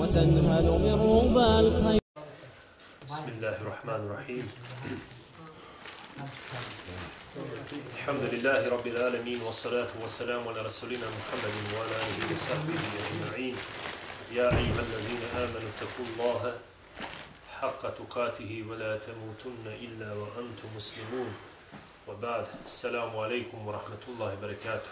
وتنهل من ربى الخير. بسم الله الرحمن الرحيم. الحمد لله رب العالمين والصلاة والسلام على رسولنا محمد وعلى آله وصحبه أجمعين. يا أيها الذين آمنوا اتقوا الله حق تقاته ولا تموتن إلا وأنتم مسلمون. وبعد السلام عليكم ورحمة الله وبركاته.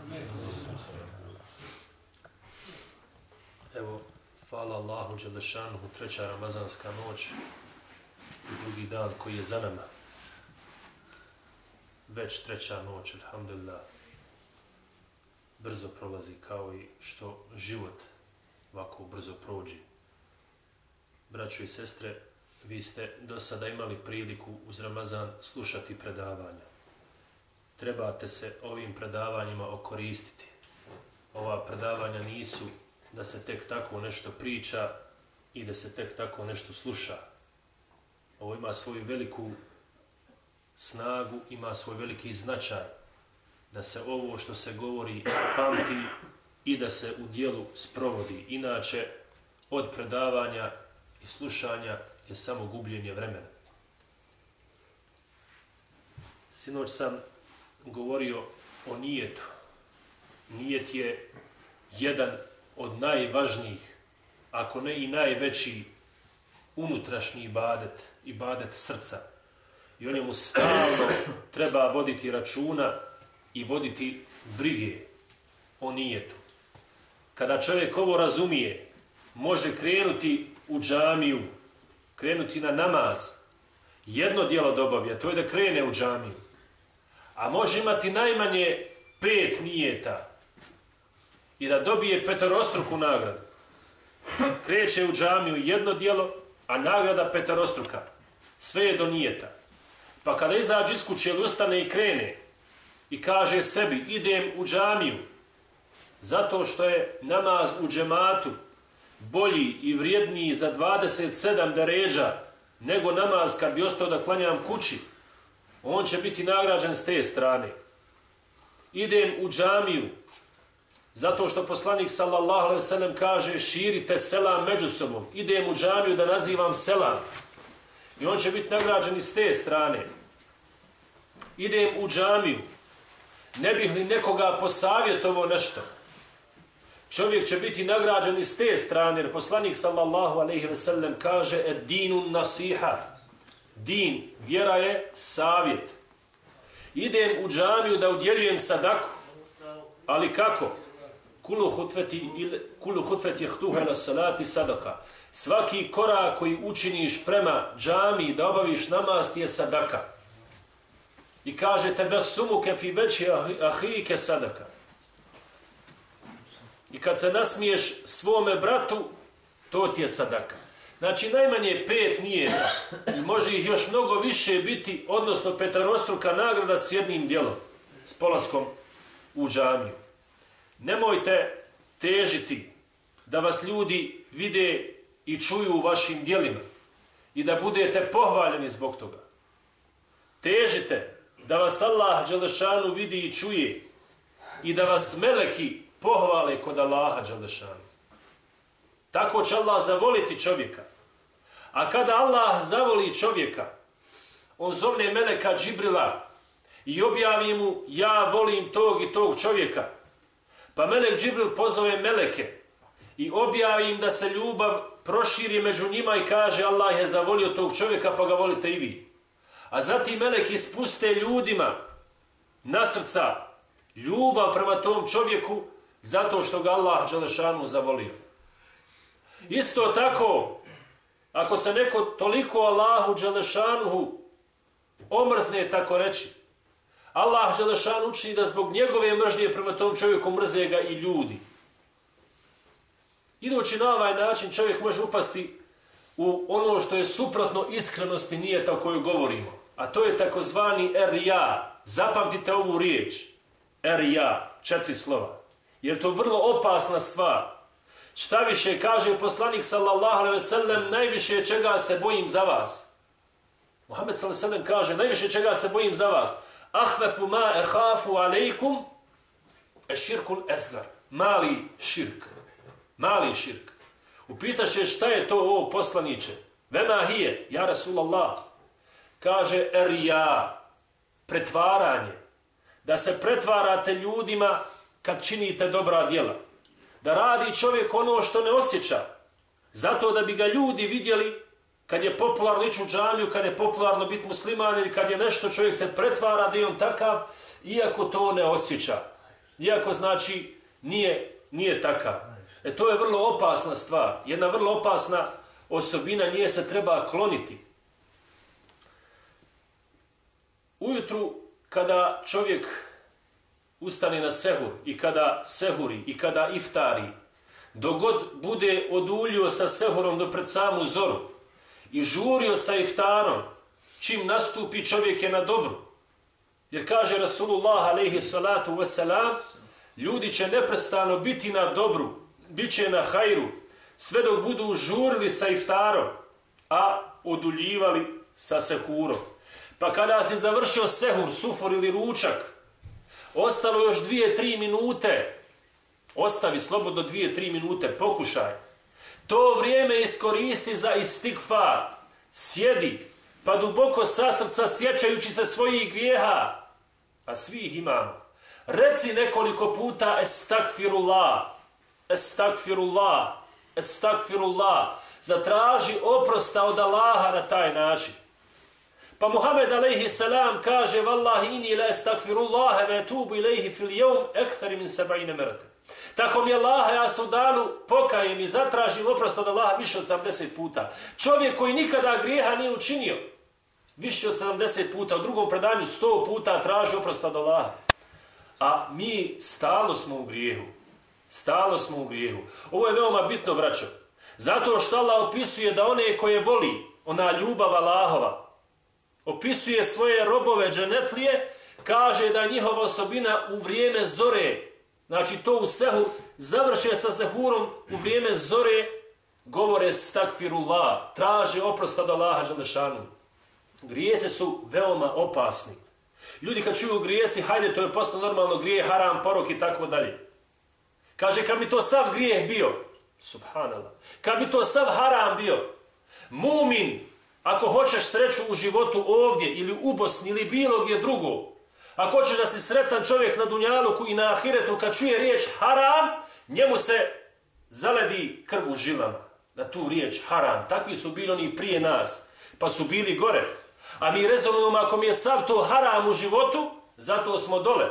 Evo, hvala Allahu Đelešanuhu, treća ramazanska noć i drugi dan koji je za nama. Već treća noć, alhamdulillah. Brzo prolazi kao i što život ovako brzo prođe. Braćo i sestre, vi ste do sada imali priliku uz Ramazan slušati predavanja. Trebate se ovim predavanjima okoristiti. Ova predavanja nisu da se tek tako nešto priča i da se tek tako nešto sluša. Ovo ima svoju veliku snagu, ima svoj veliki značaj da se ovo što se govori pamti i da se u djelu sprovodi. Inače, od predavanja i slušanja je samo gubljenje vremena. Sinoć sam govorio o nijetu. Nijet je jedan od najvažnijih, ako ne i najveći, unutrašnji ibadet srca. I o njemu stalno treba voditi računa i voditi brige o nijetu. Kada čovjek ovo razumije, može krenuti u džamiju, krenuti na namaz, jedno djelo da obavlja, to je da krene u džamiju. A može imati najmanje 5 nijeta i da dobije peterostruku nagradu. Kreće u džamiju jedno djelo, a nagrada peterostruka. Sve je do nijeta. Pa kada izađe iz kuće ili ustane i krene i kaže sebi idem u džamiju zato što je namaz u džematu bolji i vrijedniji za 27 deređa nego namaz kad bi ostao da klanjam kući, on će biti nagrađen s te strane. Idem u džamiju zato što poslanik sallallahu alejhi ve sellem kaže širite selam među sobom. Idem u džamiju da nazivam selam. I on će biti nagrađen s te strane. Idem u džamiju. Ne bih li nekoga posavjetovao nešto? Čovjek će biti nagrađen s te strane. Jer poslanik sallallahu alejhi ve sellem kaže ed-dinu nasiha. Din, vjera je savjet. Idem u džamiju da udjeljujem sadaku. Ali kako? Kulu hutveti htuha na salati sadaka. Svaki korak koji učiniš prema džamiji da obaviš namaz ti je sadaka. I kaže tebe sumuke fi veći ahike sadaka. I kad se nasmiješ svome bratu, to ti je sadaka. Znači najmanje 5 nijeta i može ih još mnogo više biti, odnosno peterostruka nagrada s jednim djelom, s polaskom u džamiju. Nemojte težiti da vas ljudi vide i čuju u vašim djelima i da budete pohvaljeni zbog toga. Težite da vas Allah Đelešanu vidi i čuje i da vas meleki pohvale kod Allaha Đelešanu. Tako će Allah zavoliti čovjeka. A kada Allah zavoli čovjeka, on zovne meleka Džibrila i objavi mu ja volim tog i tog čovjeka. Pa melek Džibril pozove meleke i objavi im da se ljubav proširi među njima i kaže Allah je zavolio tog čovjeka pa ga volite i vi. A zatim meleki spuste ljudima na srca ljubav prema tom čovjeku zato što ga Allah Đelešanu zavolio. Isto tako, ako se neko toliko Allahu Đelešanuhu omrzne, tako reći, Allah Đelešanu učini da zbog njegove mržnje prema tom čovjeku mrze ga i ljudi. Idući na ovaj način čovjek može upasti u ono što je suprotno iskrenosti nijeta o kojoj govorimo. A to je takozvani er-ja. Zapamtite ovu riječ. Er-ja. 4 slova. Jer to je vrlo opasna stvar. Šta više kaže poslanik sallallahu alejhi ve sellem, najviše čega se bojim za vas. Muhammed sallallahu alejhi ve sellem kaže, najviše čega se bojim za vas. Ahvefu ma ehafu alejkum eširkul esgar. Mali širk. Mali širk. Upitaše šta je to ovo poslaniče? Vema hije, ja Rasulallah. Kaže erija, pretvaranje. Da se pretvarate ljudima kad činite dobra djela. Da radi čovjek ono što ne osjeća. Zato da bi ga ljudi vidjeli kad je popularno ići u džamiju, kad je popularno biti musliman ili kad je nešto čovjek se pretvara da je on takav, iako to ne osjeća. Iako znači nije takav. To je vrlo opasna stvar. Jedna vrlo opasna osobina, nje se treba kloniti. Ujutru kada čovjek ustane na sehur i kada sehuri i kada iftari, dok god bude oduljio sa sehurom do pred samu zoru i žurio sa iftarom, čim nastupi čovjek je na dobru. Jer kaže Rasulullah alejhi salatu vesselam, ljudi će neprestano biti na dobru, bit će na hajru, sve dok budu žurili sa iftarom, a oduljivali sa sehurom. Pa kada si završio sehur, sufur ili ručak, ostalo još 2-3 minute, ostavi slobodno 2-3 minute, pokušaj. To vrijeme iskoristi za istigfar, sjedi, pa duboko sa srca sjećajući se svojih grijeha, a svi ih imamo. Reci nekoliko puta estakfirullah, estakfirullah, estakfirullah, zatraži oprosta od Allaha na taj način. Pa Muhammed alejhi salam kaže vallahi inni la estakfirullaha ve etubu ilejhi fil jevm ekthari min 70 merate. Tako mi Allaha, ja se u danu pokajem i zatražim oprost od Allaha više od 70 puta. Čovjek koji nikada grijeha nije učinio, više od 70 puta, u drugom predanju 100 puta traži oprost od Allaha. A mi stalno smo u grijehu. Stalno smo u grijehu. Ovo je veoma bitno, braćo. Zato što Allah opisuje da one koje voli, ona ljubav Allahova, opisuje svoje robove dženetlije, kaže da njihova osobina u vrijeme zore, znači to u sehur, završe sa sehurom u vrijeme zore, govore stakfirullah, traže oprost od Allaha dželešanu. Grijesi su veoma opasni. Ljudi kad čuju grijesi, hajde, to je postao normalno grijeh, haram, porok i tako dalje. Kaže, kad bi to sav grijeh bio, subhanallah, kad bi to sav haram bio, mumin, ako hoćeš sreću u životu ovdje ili u Bosni ili bilo gdje drugo, ako hoćeš da si sretan čovjek na dunjaluku i na ahiretu, kad čuje riječ haram, njemu se zaledi krv u žilama na tu riječ haram. Takvi su bili oni prije nas, pa su bili gore. A mi rezonujemo, ako mi je sav to haram u životu, zato smo dole.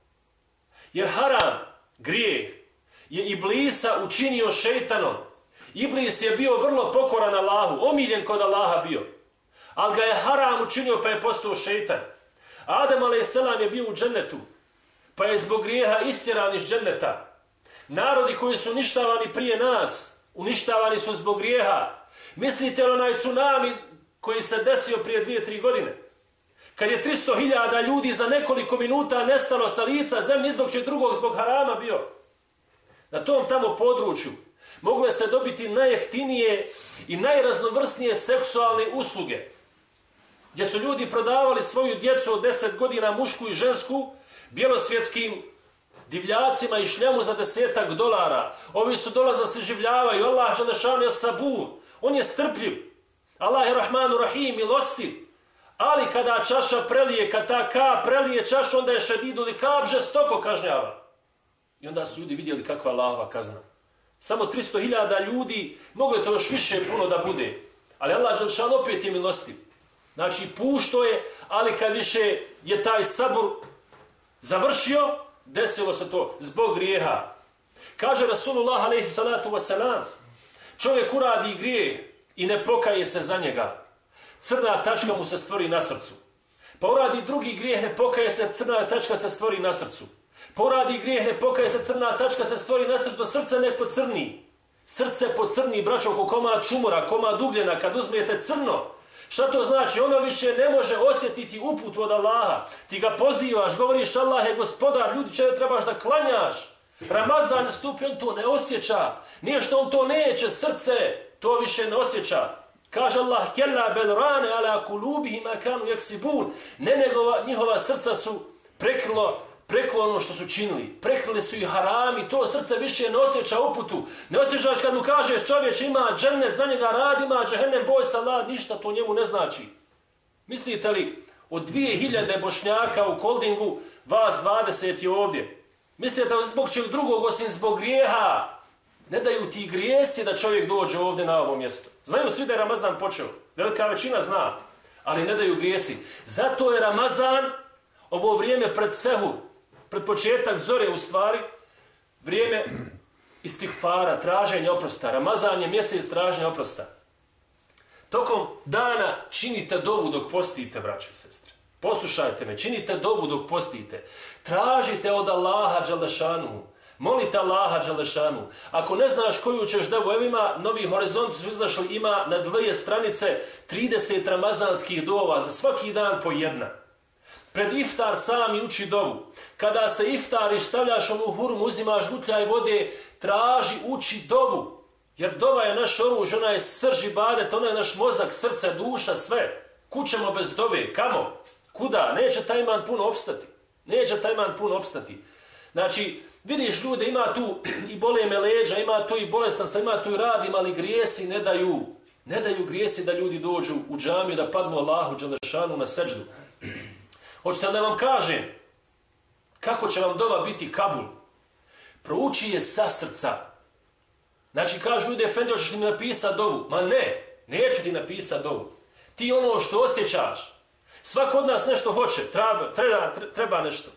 Jer haram, grijeh, je Iblisa učinio šejtanom. Iblis je bio vrlo pokoran Allahu, omiljen kod Allaha bio. Ali ga je haram učinio pa je postao šejtan. Adem a.s. je bio u džennetu, pa je zbog grijeha istjeran iz dženneta. Narodi koji su uništavani prije nas, uništavani su zbog grijeha. Mislite li onaj tsunami koji se desio prije 2-3 godine? Kad je 300.000 ljudi za nekoliko minuta nestalo sa lica zemlje zbog čeg drugog zbog harama bio. Na tom tamo području mogle se dobiti najjeftinije i najraznovrsnije seksualne usluge, gdje su ljudi prodavali svoju djecu od 10 godina, mušku i žensku, bjelosvjetskim divljacima i šljamu za $10. Ovi su dolazili da se življavaju. Allah dželešanu je sabur, on je strpljiv. Allah je Rahmanu Rahim, milostiv. Ali kada čaša prelije, kad ta kap prelije čašu, onda je šedidu ili kap žestoko kažnjava. I onda su ljudi vidjeli kakva Allahova kazna. Samo 300.000 ljudi, moglo je to još više puno da bude. Ali Allah dželešanu opet je milostiv. Znači pušto je, ali kad više je taj sabur završio, desilo se to zbog grijeha. Kaže Rasulullah alejhi salatu vesselam, čovjek uradi grijeh i ne pokaje se za njega, crna tačka mu se stvori na srcu. Pa uradi drugi grijeh, ne pokaje se, crna tačka se stvori na srcu. Pa uradi grijeh, ne pokaje se, crna tačka se stvori na srcu, srce ne pocrni. Srce pocrni, braćo, ko komad čumura, komad ugljena, kad uzmijete crno. Šta to znači? Ono više ne može osjetiti uputu od Allaha. Ti ga pozivaš, govoriš Allah je gospodar, ljudi će trebaš da klanjaš. Ramazan stupi, on to ne osjeća. Nije što on to neće, srce to više ne osjeća. Kaže Allah, kella bel rane ala kulubihim akanu yaksibun. Ne, nego njihova srca su prekrilo preklo ono što su činili, prekrili su i harami, to srce više ne osjeća uputu. Ne osjećaš kad mu kažeš čovjek ima džennet, za njega rad, ima džehennem, boj se Allah, ništa to njemu ne znači. Mislite li, od 2000 Bošnjaka u Koldingu, vas 20 je ovdje. Mislite li zbog čeg drugog osim zbog grijeha? Ne daju ti grijesi da čovjek dođe ovdje na ovo mjesto. Znaju svi da je Ramazan počeo. Velika većina zna, ali ne daju grijesi. Zato je Ramazan, ovo vrijeme pred sehur, pred početak zore u stvari, vrijeme istihfara, traženja oprosta. Ramazan je mjesec traženja oprosta. Tokom dana činite dovu dok postite, braće i sestre. Poslušajte me, činite dovu dok postite. Tražite od Allaha dželešanu. Molite Allaha dželešanu. Ako ne znaš koju ćeš dovu, evo ima, Novi horizonti su izašli, ima na 2 stranice 30 ramazanskih dova, za svaki dan po jedna. Pred iftar sami uči dovu. Kada se iftariš, stavljaš onu hurmu, uzimaš gutljaj vode, traži, uči dovu. Jer dova je naš oruž, ona je srž ibadet, ona je naš mozak, srce, duša, sve. Kućemo bez dove, kamo? Kuda? Neće taj iman puno opstati. Neće taj iman puno opstati. Znači, vidiš ljude, ima tu i bole me leđa, ima tu i bolestan sam, ima tu i radim, ali grijesi ne daju. Ne daju grijesi da ljudi dođu u džamiju, da padnu Allahu dželešanu na seđdu. Hoćete da vam kažem kako će vam dova biti kabul? Prouči je sa srca. Znači, kažu ljudi, Efendi, hoćeš ti mi napisati dovu? Ma ne, neću ti napisati dovu. Ti ono što osjećaš. Svako od nas nešto hoće, treba nešto.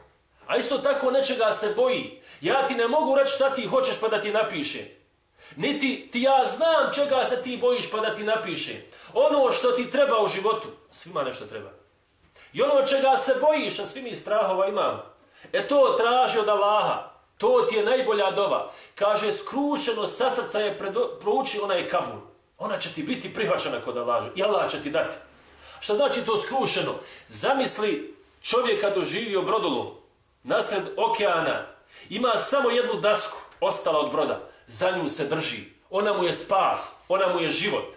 A isto tako nečega se boji. Ja ti ne mogu reći šta ti hoćeš pa da ti napišem. Niti ti ja znam čega se ti bojiš pa da ti napišem. Ono što ti treba u životu, svima nešto treba. I ono čega se bojiš, a svi mi strahova imamo. To traži od Allaha. To ti je najbolja dova. Kaže, skrušeno sa srca je prouči, ona je kabul. Ona će ti biti prihvaćena kod Allaha. I Allah će ti dati. Šta znači to skrušeno? Zamisli čovjeka doživio brodolom. Nasred okeana. Ima samo jednu dasku ostala od broda. Za nju se drži. Ona mu je spas. Ona mu je život.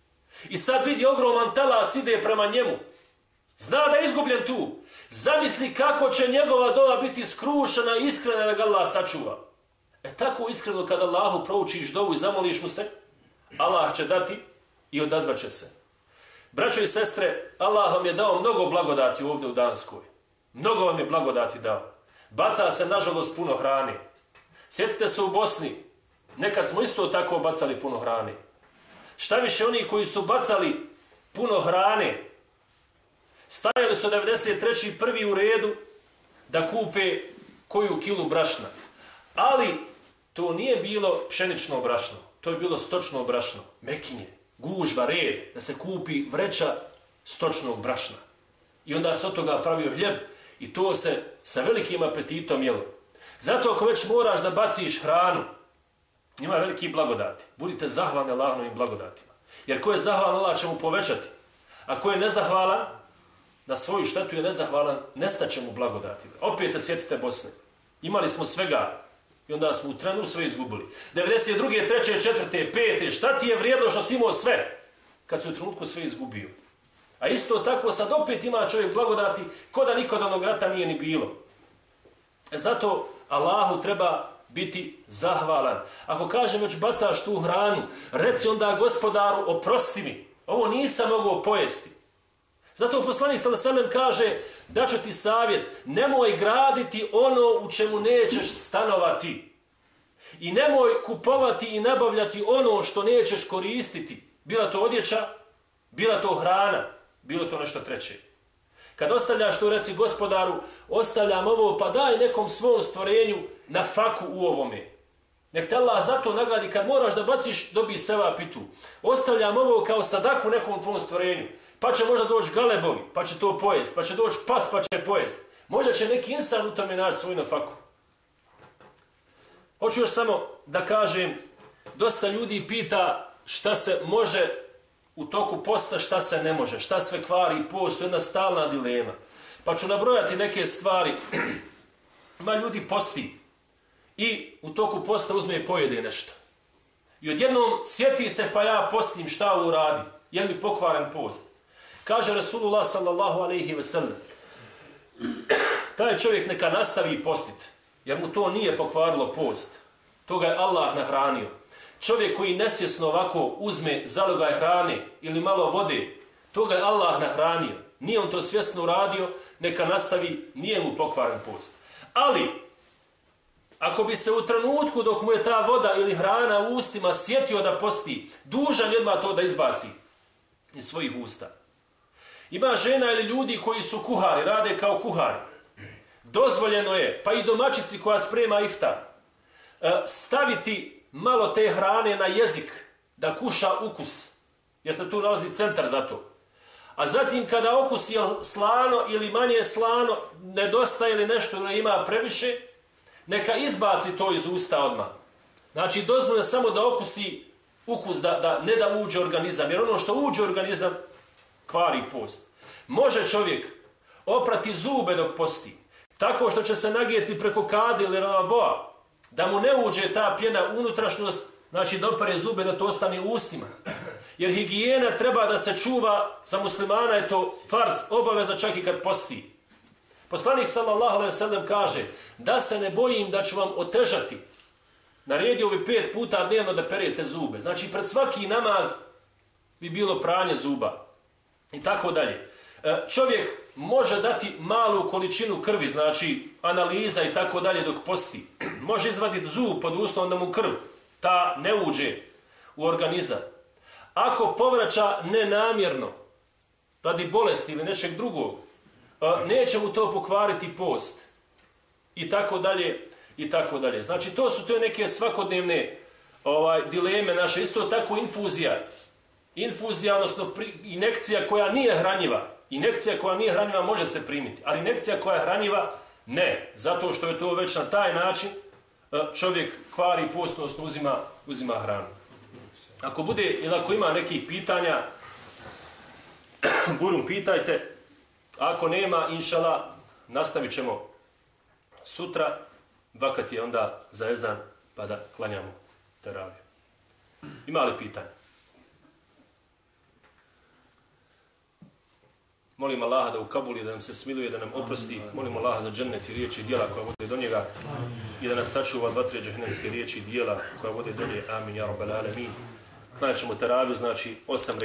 I sad vidi ogroman talas ide prema njemu. Zna da je izgubljen tu. Zamisli kako će njegova dova biti skrušena i iskrena da ga Allah sačuva. Tako iskreno kada Allahu proučiš dovu i zamoliš mu se, Allah će dati i odazvat će se. Braćo i sestre, Allah vam je dao mnogo blagodati ovdje u Danskoj. Mnogo vam je blagodati dao. Baca se, nažalost, puno hrane. Sjetite se u Bosni. Nekad smo isto tako bacali puno hrane. Šta više, oni koji su bacali puno hrane, stajali su 93. prvi u redu da kupe koju kilu brašna. Ali to nije bilo pšenično brašno. To je bilo stočno brašno. Mekinje, gužva, red, da se kupi vreća stočnog brašna. I onda se od toga pravio hljeb i to se sa velikim apetitom jelo. Zato ako već moraš da baciš hranu, ima veliki blagodati. Budite zahvalni Allahovim blagodatima. Jer ko je zahvalan, Allah će mu povećati. A ko je nezahvalan, na svoju štetu je nezahvalan, nestaće mu blagodati. Opet se sjetite Bosne. Imali smo svega i onda smo u trenu sve izgubili. 92. 3. 4. 5. Šta ti je vrijedno što si imao sve? Kad si u trenutku sve izgubio. A isto tako sad opet ima čovjek blagodati ko da nikod onog rata nije ni bilo. Zato Allahu treba biti zahvalan. Ako kažem već bacaš tu hranu, reci onda Gospodaru oprosti mi. Ovo nisam mogao pojesti. Zato poslanik sallallahu alejhi ve sellem kaže da ću ti savjet, nemoj graditi ono u čemu nećeš stanovati. I nemoj kupovati i nabavljati ono što nećeš koristiti. Bila to odjeća, bila to hrana, bilo to nešto treće. Kad ostavljaš to, reci Gospodaru, ostavljam ovo, pa daj nekom svom stvorenju na faku u ovome. Nek te Allah zato nagradi, kad moraš da baciš, dobi sevap i tu. Ostavljam ovo kao sadaku nekom tvom stvorenju. Pa će možda doći galebovi, pa će to pojest, pa će doći pas, pa će pojest. Možda će neki insan u tome naći svoj na faku. Hoću još samo da kažem, dosta ljudi pita šta se može u toku posta, šta se ne može, šta sve kvari post, jedna stalna dilema. Pa ću nabrojati neke stvari. Ima ljudi posti i u toku posta uzme i pojede nešto. I odjednom sjeti se, pa ja postim, šta ovo radi, je mi pokvaren post. Kaže Rasulullah sallallahu alejhi ve sellem, taj čovjek neka nastavi postit, jer mu to nije pokvarilo post. To ga je Allah nahranio. Čovjek koji nesvjesno ovako uzme zalogaj hrane ili malo vode, to ga je Allah nahranio. Nije on to svjesno uradio, neka nastavi, nije mu pokvaren post. Ali, ako bi se u trenutku dok mu je ta voda ili hrana u ustima sjetio da posti, dužan je odmah to da izbaci iz svojih usta. Ima žena ili ljudi koji su kuhari, rade kao kuhari. Dozvoljeno je, pa i domaćici koja sprema iftar, staviti malo te hrane na jezik, da kuša ukus, jer se tu nalazi centar za to. A zatim kada okus je slano ili manje slano, nedostaje ili nešto ili ima previše, neka izbaci to iz usta odmah. Znači, dozvoljeno samo da okusi ukus, ne da uđe organizam, jer ono što uđe organizam kvari post. Može čovjek oprati zube dok posti, tako što će se nagijeti preko kadi ili lavaboa, da mu ne uđe ta pjena unutrašnjost, znači da opere zube da to ostane u ustima. Jer higijena treba da se čuva, za muslimana je to farz, obaveza čak i kad posti. Poslanik sallallahu alejhi ve sellem kaže da se ne bojim da ću vam otežati. Naredio bi 5 puta dnevno da perete zube. Znači pred svaki namaz bi bilo pranje zuba. I tako dalje. Čovjek može dati malu količinu krvi, znači analiza i tako dalje dok posti. Može izvaditi zub pod uslovom da mu krv ta ne uđe u organizam. Ako povraća nenamjerno, radi bolesti ili nečeg drugog, neće mu to pokvariti post. I tako dalje, i tako dalje. Znači to su neke svakodnevne dileme naše. Isto tako infuzija. Infuzija, odnosno injekcija koja nije hranjiva. Injekcija koja nije hranjiva može se primiti, ali injekcija koja je hranjiva ne. Zato što je to već na taj način čovjek kvari post, odnosno uzima hranu. Ako bude ili ako ima nekih pitanja, burum pitajte. Ako nema, inšallah, nastavit ćemo sutra, vakat je onda za ezan, pa da klanjamo teraviju. Ima li pitanja? Molim Allaha da ukabuli, da nam se smiluje, da nam oprosti. Molim Allaha za džennet i riječi i dijela koja vode do njega i da nas sačuva vatre džehennemske riječi i dijela koja vode do nje. Amin, ja rabbal alemin. Klanjat ćemo teraviju, znači 8